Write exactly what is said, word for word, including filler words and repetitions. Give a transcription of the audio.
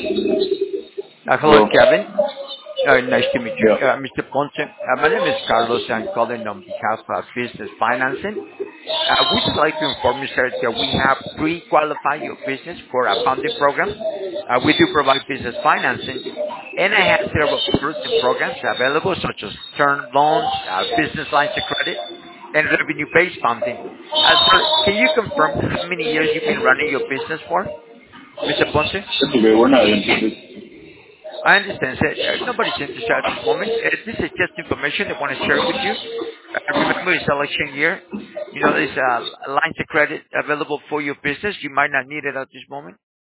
Uh, hello, Hello. Kevin. Uh, nice to meet you, Yeah. uh, Mister Ponce. Uh, my name is Carlos. I'm calling on behalf of Business Financing. Uh, we'd just like to inform you, sir, that we have pre-qualified your business for a funding program. Uh, we do provide business financing, and I have several products and programs available, such as term loans, uh, business lines of credit, and revenue-based funding. Uh, sir, can you confirm how many years you've been running your business for, Mister Ponce? Okay, we're not interested. I understand, sir. Uh, Nobody's interested at this moment. Uh, This is just information I want to share with you. Uh, Remember, it's election year. You know, there's uh, lines of credit available for your business. You might not need it at this moment.